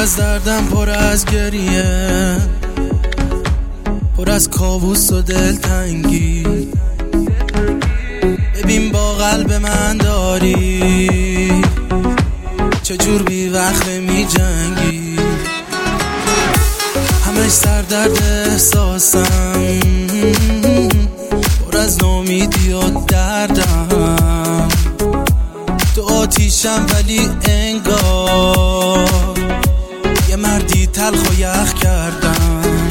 از دردم، پر از گریه، پر از کابوس و دلتنگی. ببین با قلب من داری چجور بی وقت می جنگی. همش سر درد احساسم، پر از نومیدی و دردم. تو آتیشم ولی انگار یه مردی تلخ و یخ کردم.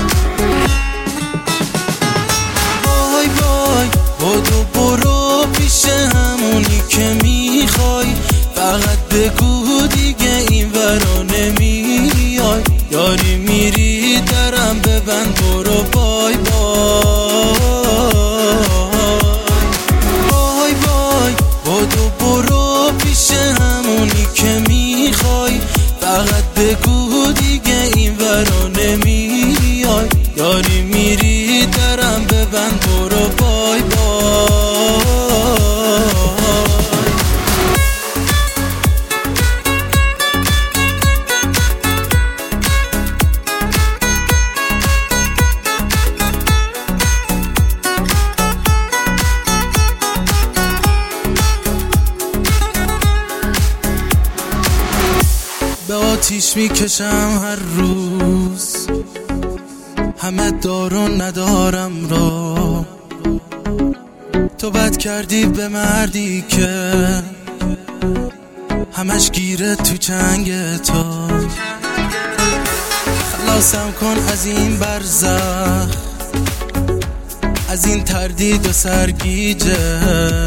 وای وای بدو برو پیش همونی که میخوای، فقط بگو دیگه این ورا نمیای. یاری میری درم ببند برو بای بای. وای وای بدو برو پیش همونی که میخوای، فقط بگو دیگه این ورا نمیای. یاری میری درم ببند برو بای بای. به آتیش میکشم هر روز، همه دارون ندارم را. تو بد کردی به مردی که همش گیره تو چنگ تو. خلاصم کن از این برزخ، از این تردید و سرگیجه.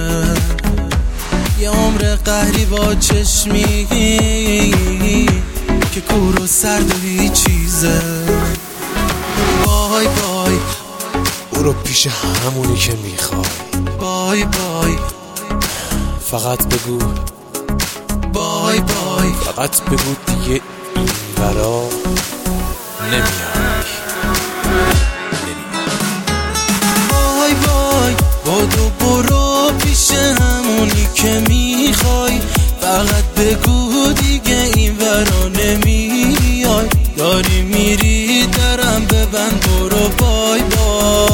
یه عمر قهری با چشمی که کور و سرد و هیچ چیزه. بای بای برو پیش همونی که میخوای، بای بای. فقط بگو بای بای، فقط بگو دیگه این ورا نمیای. بای بای بدو برو پیش همونی که میخوای، فقط بگو دیگه این ورا نمیای. داری میری درم ببند برو بای بای.